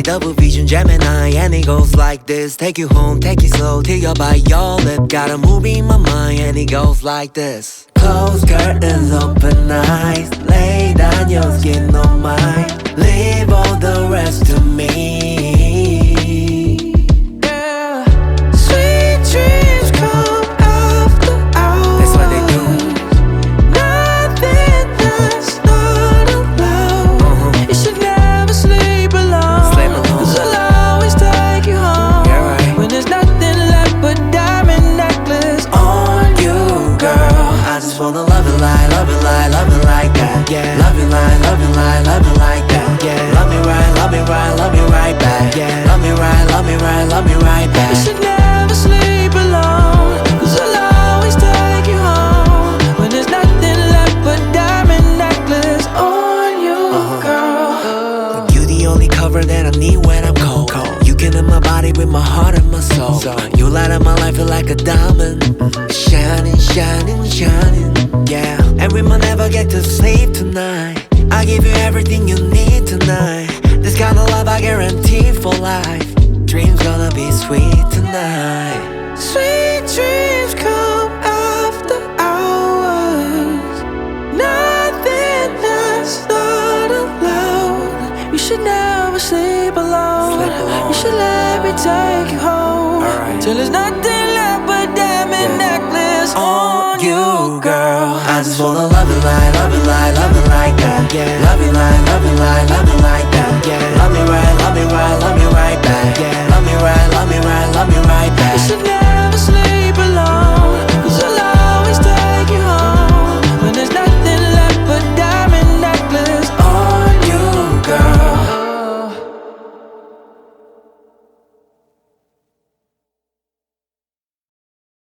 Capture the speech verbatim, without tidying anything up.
double vision Gemini, and it goes like this. Take you home, take it slow, till you bite your lip. Got a movie in my mind, and it goes like this. Close curtains, open eyes, lay down your skin on mine. Leave all the rest to me. Yeah. Sweet dreams come after hours. That's what they do. Nothing that's not allowed. Uh-huh. You should never sleep alone. Sleep alone. 'Cause I'll always take you home. Yeah, right. When there's nothing left but diamond necklace on you, girl. I just wanna love it like, love it like, love it like that. Yeah. Love it like, love it like, love it like that. Yeah. Love me right, love me right, love me right back. Yeah. Love me right, love me right, love me right You back. should never sleep alone. 'Cause I'll always take you home. When there's nothing left but diamond necklace on you, girl. You the only cover that I need when I'm cold. You can in my body with my heart and my soul. You light up my life, feel like a diamond. Shining, shining, shining. Yeah. And we might never get to sleep tonight. I give you everything you need tonight. This kind of love I guarantee for life. Dreams gonna be sweet tonight. Sweet dreams come after hours. Nothing that's not allowed. You should never sleep alone. Sleep alone. You should let me take you home. Alright. Till there's nothing left but diamond Yeah. necklace On on you, girl. I just wanna love it like, love it like, love it like that. Yeah. Love it like, love it like, love it like that. Yeah. Love me right, love me right, love me right back. Yeah. Love me right, love me right, love me right back. You should